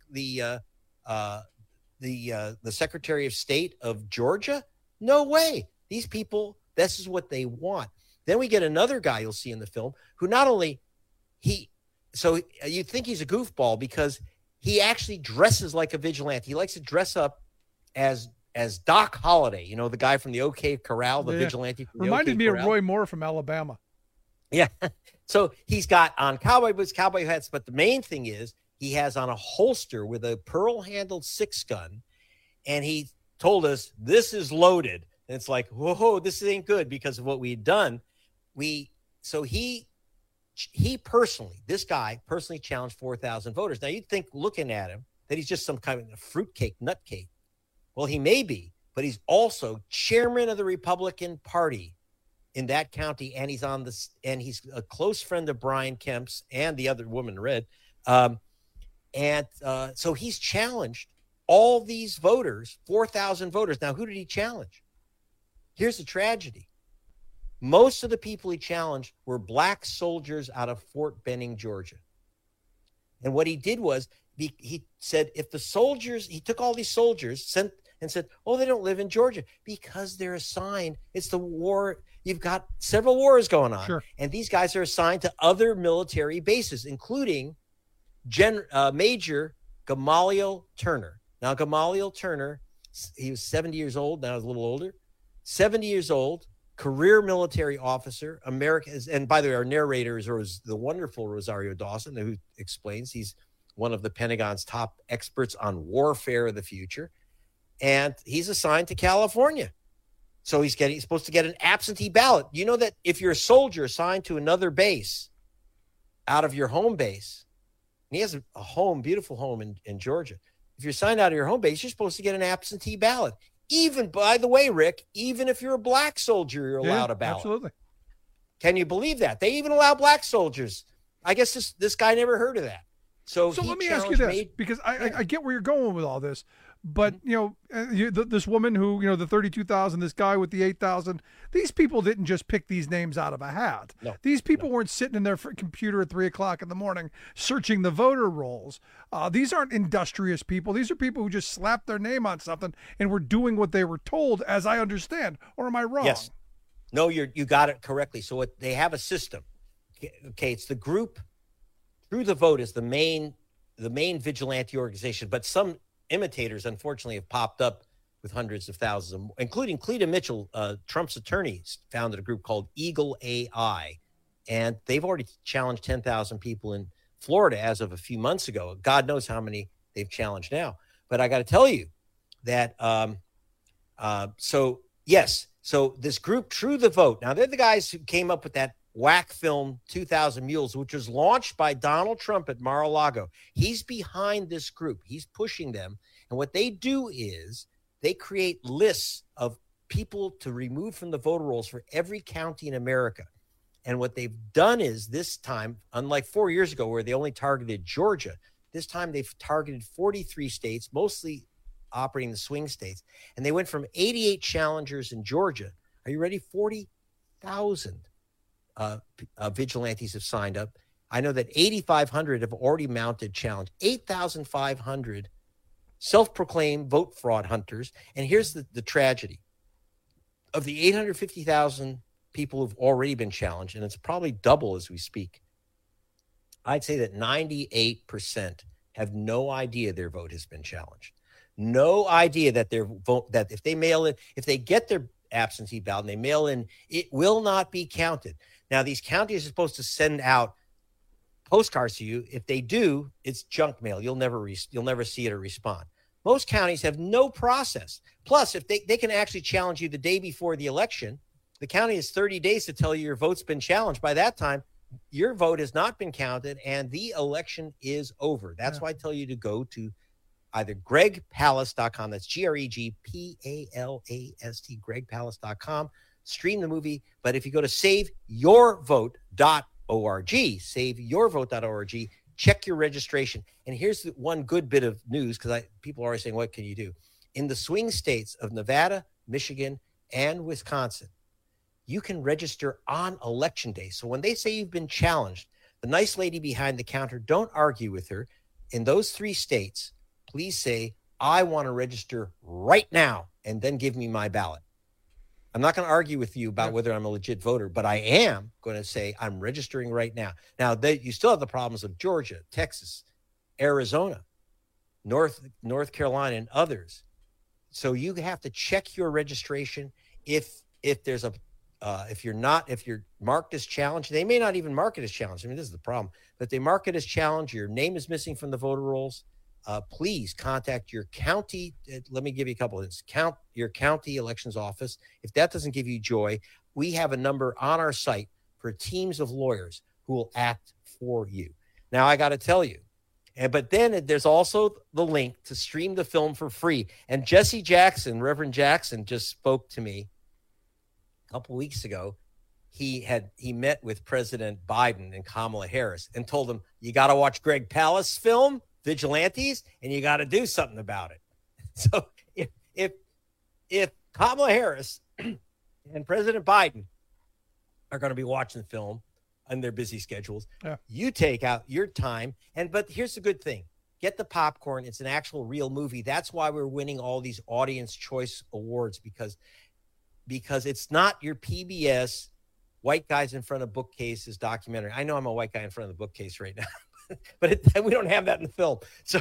the Secretary of State of Georgia? No way. These people, this is what they want. Then we get another guy you'll see in the film who not only so you think he's a goofball because he actually dresses like a vigilante. He likes to dress up as Doc Holliday, you know, the guy from the OK Corral, the vigilante. From Reminded OK me Corral. of Roy Moore from Alabama. Yeah. So he's got on cowboy boots, cowboy hats, but the main thing is he has on a holster with a pearl-handled 6-gun, and he told us this is loaded. And it's like, whoa, this ain't good because of what we had done. This guy personally challenged 4,000 voters. Now you'd think, looking at him, that he's just some kind of fruitcake, nutcake. Well, he may be, but he's also chairman of the Republican Party in that county, and he's he's a close friend of Brian Kemp's and the other woman in red. So he's challenged all these voters, 4,000 voters. Now, who did he challenge? Here's the tragedy. Most of the people he challenged were black soldiers out of Fort Benning, Georgia. And what he did was he said, if the soldiers, he took all these soldiers, said, oh, they don't live in Georgia because they're assigned. It's the war. You've got several wars going on. Sure. And these guys are assigned to other military bases, including Major Gamaliel Turner. Now, Gamaliel Turner, he was 70 years old. Now he's a little older. 70 years old, career military officer, and by the way, our narrator is the wonderful Rosario Dawson, who explains he's one of the Pentagon's top experts on warfare of the future. And he's assigned to California. So he's supposed to get an absentee ballot. You know that if you're a soldier assigned to another base out of your home base, and he has a home, beautiful home in Georgia. If you're assigned out of your home base, you're supposed to get an absentee ballot. Even, by the way, Rick, even if you're a black soldier, you're allowed a ballot. Absolutely. Can you believe that? They even allow black soldiers. I guess this guy never heard of that. So let me ask you this, because I get where you're going with all this. But, this woman who, the 32,000, this guy with the 8,000, these people didn't just pick these names out of a hat. No, these people weren't sitting in their computer at 3 o'clock in the morning searching the voter rolls. These aren't industrious people. These are people who just slapped their name on something and were doing what they were told, as I understand. Or am I wrong? Yes. No, you got it correctly. So they have a system. Okay, it's the group. True the Vote is the main vigilante organization, but some imitators, unfortunately, have popped up with hundreds of thousands, including Cleta Mitchell, Trump's attorney, founded a group called Eagle AI, and they've already challenged 10,000 people in Florida as of a few months ago. God knows how many they've challenged now. But I got to tell you that, so this group, True the Vote, now they're the guys who came up with that whack film 2,000 Mules, which was launched by Donald Trump at Mar-a-Lago. He's behind this group. He's pushing them. And what they do is they create lists of people to remove from the voter rolls for every county in America. And what they've done is this time, unlike 4 years ago where they only targeted Georgia, this time they've targeted 43 states, mostly operating the swing states. And they went from 88 challengers in Georgia. Are you ready? 40,000. Vigilantes have signed up. I know that 8,500 have already mounted challenge. 8,500 self-proclaimed vote fraud hunters. And here's the tragedy. Of the 850,000 people who've already been challenged, and it's probably double as we speak, I'd say that 98% have no idea their vote has been challenged. No idea that their vote, that if they mail in, if they get their absentee ballot and they mail in, it will not be counted. Now, these counties are supposed to send out postcards to you. If they do, it's junk mail. You'll never see it or respond. Most counties have no process. Plus, if they can actually challenge you the day before the election, the county has 30 days to tell you your vote's been challenged. By that time, your vote has not been counted and the election is over. That's why I tell you to go to either gregpalast.com. That's GregPalast, gregpalast.com. Stream the movie. But if you go to saveyourvote.org, saveyourvote.org, check your registration. And here's the one good bit of news, because people are always saying, what can you do? In the swing states of Nevada, Michigan, and Wisconsin, you can register on election day. So when they say you've been challenged, the nice lady behind the counter, don't argue with her. In those 3 states, please say, I want to register right now, and then give me my ballot. I'm not going to argue with you about whether I'm a legit voter, but I am going to say I'm registering right now. Now, you still have the problems of Georgia, Texas, Arizona, North Carolina, and others. So you have to check your registration. If there's if you're marked as challenged, they may not even mark it as challenged. I mean, this is the problem. But they mark it as challenged, your name is missing from the voter rolls. Please contact your county. Let me give you a couple of things. Your county elections office. If that doesn't give you joy, we have a number on our site for teams of lawyers who will act for you. Now, I got to tell you, but then there's also the link to stream the film for free. And Jesse Jackson, Reverend Jackson, just spoke to me a couple weeks ago. He met with President Biden and Kamala Harris and told them, you got to watch Greg Palast's film, Vigilantes, and you got to do something about it. So if Kamala Harris and President Biden are going to be watching the film on their busy schedules, you take out your time. But here's the good thing. Get the popcorn. It's an actual real movie. That's why we're winning all these Audience Choice Awards, because it's not your PBS white guys in front of bookcases documentary. I know I'm a white guy in front of the bookcase right now. but we don't have that in the film. So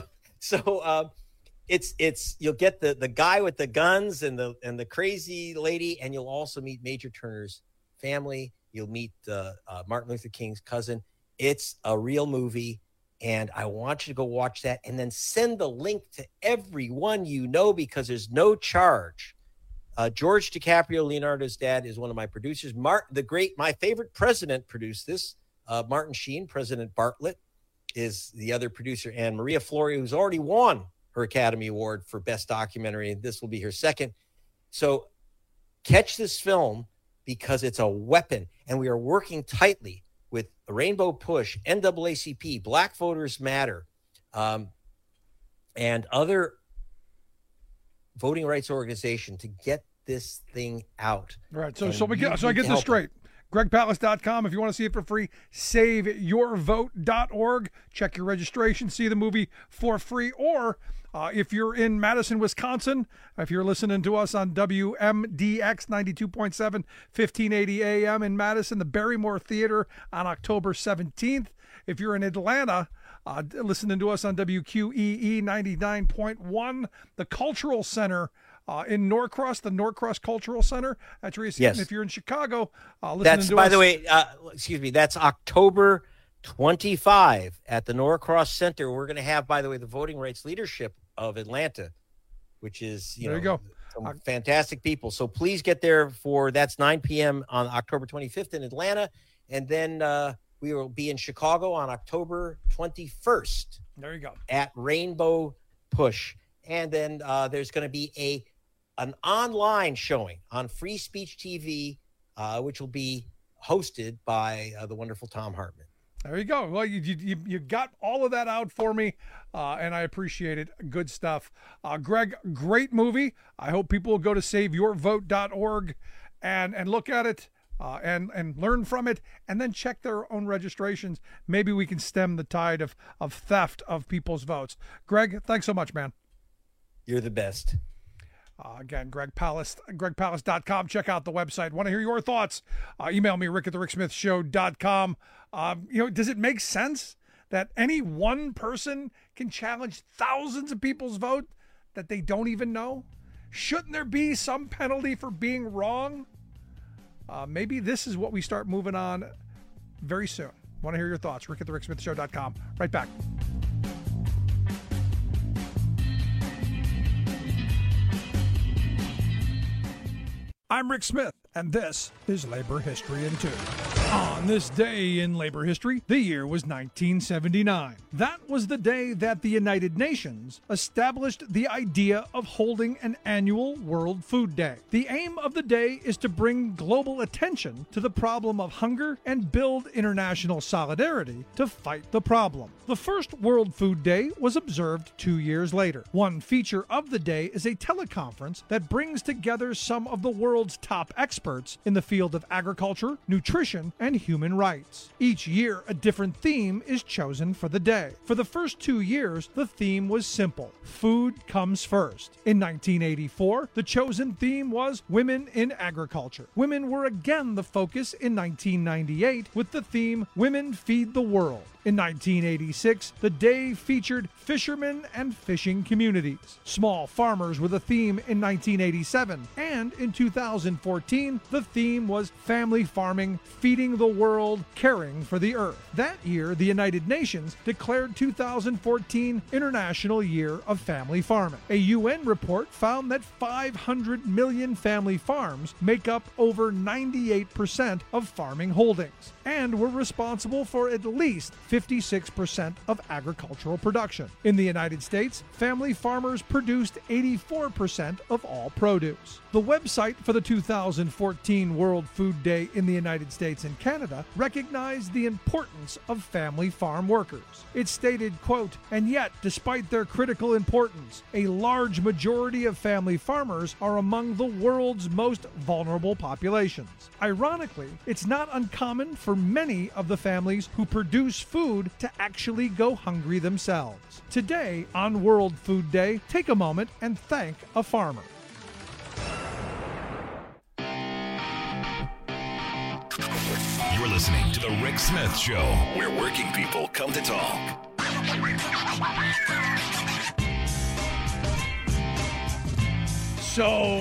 it's you'll get the guy with the guns and the crazy lady, and you'll also meet Major Turner's family. You'll meet Martin Luther King's cousin. It's a real movie, and I want you to go watch that, and then send the link to everyone you know, because there's no charge. George DiCaprio, Leonardo's dad, is one of my producers. My favorite president produced this. Martin Sheen, President Bartlett, is the other producer, and Maria Florio, who's already won her Academy Award for Best Documentary, and this will be her second. So catch this film, because it's a weapon, and we are working tightly with the Rainbow Push, NAACP, Black Voters Matter, and other voting rights organization to get this thing out. Right. So I get this straight. GregPalast.com if you want to see it for free. SaveYourVote.org. Check your registration. See the movie for free. Or if you're in Madison, Wisconsin, if you're listening to us on WMDX 92.7, 1580 AM in Madison, the Barrymore Theater on October 17th. If you're in Atlanta, listening to us on WQEE 99.1, the Cultural Center in Norcross, the Norcross Cultural Center. That's where you see it. And if you're in Chicago, that's, by the way, that's October 25 at the Norcross Center. We're going to have, by the way, the Voting Rights Leadership of Atlanta, which is, there you go. Some fantastic people. So please get there that's 9 p.m. on October 25th in Atlanta. And then we will be in Chicago on October 21st. There you go. At Rainbow Push. And then there's going to be an online showing on Free Speech TV, which will be hosted by the wonderful Tom Hartman. There you go. Well, you got all of that out for me, and I appreciate it. Good stuff. Greg, great movie. I hope people will go to SaveYourVote.org and look at it and learn from it, and then check their own registrations. Maybe we can stem the tide of theft of people's votes. Greg, thanks so much, man. You're the best. Again, GregPalast.com. Check out the website. Want to hear your thoughts? Email me, rick@thericksmithshow.com. Does it make sense that any one person can challenge thousands of people's vote that they don't even know? Shouldn't there be some penalty for being wrong? Maybe this is what we start moving on very soon. Want to hear your thoughts? rick@thericksmithshow.com. Right back. I'm Rick Smith, and this is Labor History in 2. On this day in labor history, the year was 1979. That was the day that the United Nations established the idea of holding an annual World Food Day. The aim of the day is to bring global attention to the problem of hunger and build international solidarity to fight the problem. The first World Food Day was observed 2 years later. One feature of the day is a teleconference that brings together some of the world's top experts in the field of agriculture, nutrition, and human rights. Each year, a different theme is chosen for the day. For the first 2 years, the theme was simple: food comes first. In 1984, the chosen theme was women in agriculture. Women were again the focus in 1998 with the theme Women Feed the World. In 1986, the day featured fishermen and fishing communities. Small farmers were the theme in 1987, and in 2014, the theme was family farming, feeding the world, caring for the earth. That year, the United Nations declared 2014 International Year of Family Farming. A UN report found that 500 million family farms make up over 98% of farming holdings, and were responsible for at least 56% of agricultural production. In the United States, family farmers produced 84% of all produce. The website for the 2014 World Food Day in the United States and Canada recognized the importance of family farm workers. It stated, quote, "And yet, despite their critical importance, a large majority of family farmers are among the world's most vulnerable populations. Ironically, it's not uncommon for many of the families who produce food to actually go hungry themselves." Today, on World Food Day, take a moment and thank a farmer. You're You're listening to The Rick Smith Show, where working people come to talk. So,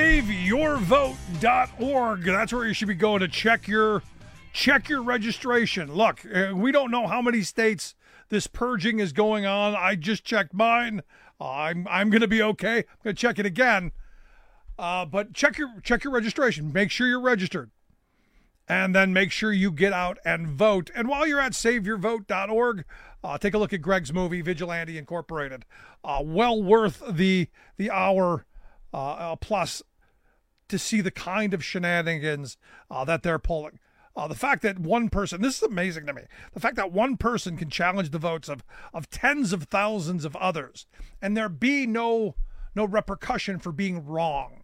SaveYourVote.org. That's where you should be going to check your registration. Look, we don't know how many states this purging is going on. I just checked mine. I'm going to be okay. I'm going to check it again. But check your registration. Make sure you're registered. And then make sure you get out and vote. And while you're at SaveYourVote.org, take a look at Greg's movie, Vigilante Incorporated. Well worth the hour plus to see the kind of shenanigans that they're pulling. The fact that one person, this is amazing to me, the fact that one person can challenge the votes of tens of thousands of others, and there be no repercussion for being wrong.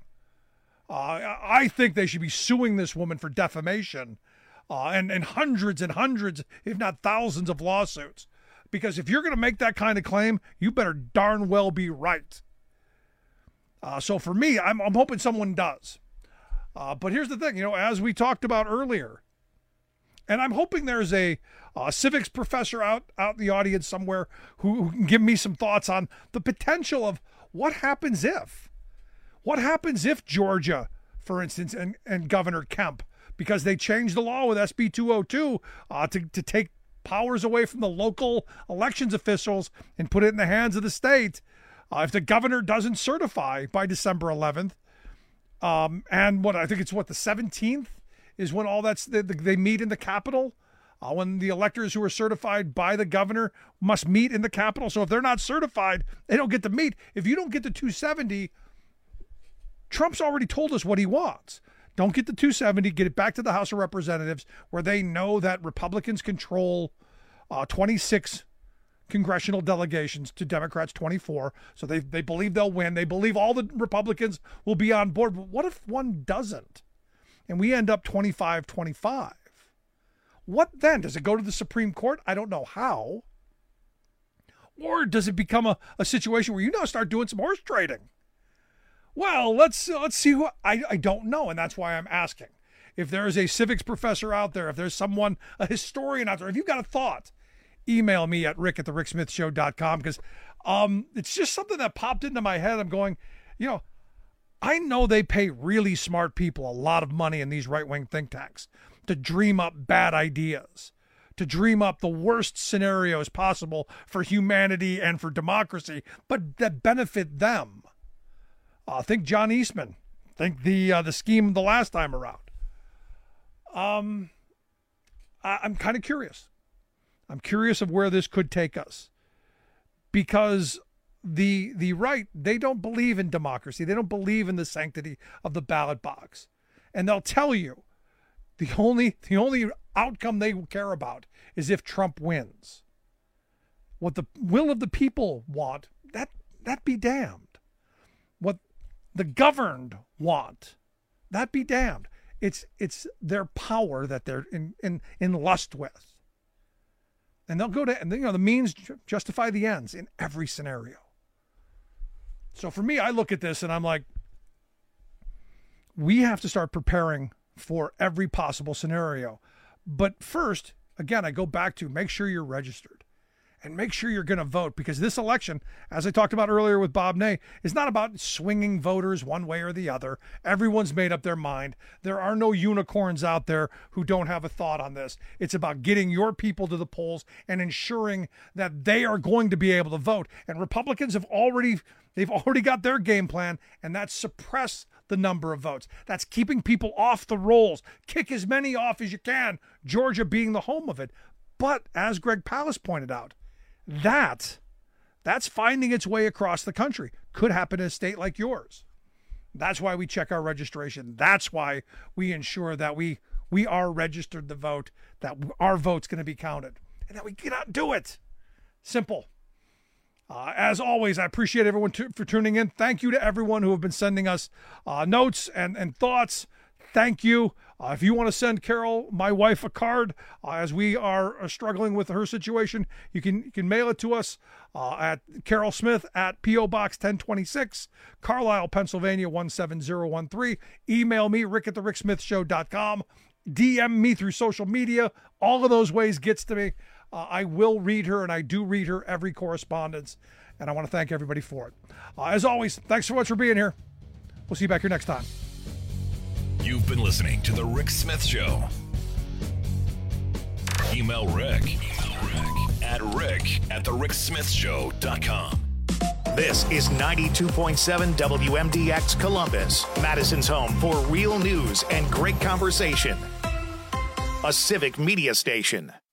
I think they should be suing this woman for defamation and hundreds and hundreds, if not thousands of lawsuits. Because if you're going to make that kind of claim, you better darn well be right. So for me, I'm hoping someone does. But here's the thing, as we talked about earlier, and I'm hoping there's a civics professor out in the audience somewhere who can give me some thoughts on the potential of what happens if. What happens if Georgia, for instance, and Governor Kemp, because they changed the law with SB 202 to take powers away from the local elections officials and put it in the hands of the state, if the governor doesn't certify by December 11th, and I think it's the 17th is when all they meet in the Capitol, when the electors who are certified by the governor must meet in the Capitol. So if they're not certified, they don't get to meet. If you don't get the 270, Trump's already told us what he wants. Don't get the 270, get it back to the House of Representatives, where they know that Republicans control 26 congressional delegations to Democrats 24. So they believe they'll win. They believe all the Republicans will be on board. But what if one doesn't? And we end up 25-25. What then? Does it go to the Supreme Court? I don't know how. Or does it become a situation where you now start doing some horse trading? Well, let's see who I don't know, and that's why I'm asking. If there is a civics professor out there, if there's someone, a historian out there, if you've got a thought, email me at rick@thericksmithshow.com, because it's just something that popped into my head. I'm going, I know they pay really smart people a lot of money in these right-wing think tanks to dream up bad ideas, to dream up the worst scenarios possible for humanity and for democracy, but that benefit them. Think John Eastman. Think the scheme the last time around. I'm kind of curious. I'm curious of where this could take us, because the right, they don't believe in democracy. They don't believe in the sanctity of the ballot box, and they'll tell you the only outcome they care about is if Trump wins. What the will of the people want, that be damned. What the governed want, that be damned. It's their power that they're in lust with. And they'll go to, and the means justify the ends in every scenario. So for me, I look at this and I'm like, we have to start preparing for every possible scenario. But first, again, I go back to make sure you're registered. And make sure you're going to vote, because this election, as I talked about earlier with Bob Ney, is not about swinging voters one way or the other. Everyone's made up their mind. There are no unicorns out there who don't have a thought on this. It's about getting your people to the polls and ensuring that they are going to be able to vote. And Republicans they've already got their game plan, and that's suppress the number of votes. That's keeping people off the rolls. Kick as many off as you can, Georgia being the home of it. But as Greg Palast pointed out, that's finding its way across the country. Could happen in a state like yours. That's why we check our registration. That's why we ensure that we are registered to vote, that our vote's going to be counted, and that we get out and do it. Simple. As always, I appreciate everyone for tuning in. Thank you to everyone who have been sending us notes and thoughts. Thank you. If you want to send Carol, my wife, a card, as we are struggling with her situation, you can mail it to us at Carol Smith at P.O. Box 1026, Carlisle, Pennsylvania 17013. Email me, rick@thericksmithshow.com. DM me through social media. All of those ways gets to me. I will read her, and I do read her every correspondence, and I want to thank everybody for it. As always, thanks so much for being here. We'll see you back here next time. You've been listening to The Rick Smith Show. Email Rick at rick@thericksmithshow.com. This is 92.7 WMDX Columbus, Madison's home for real news and great conversation. A civic media station.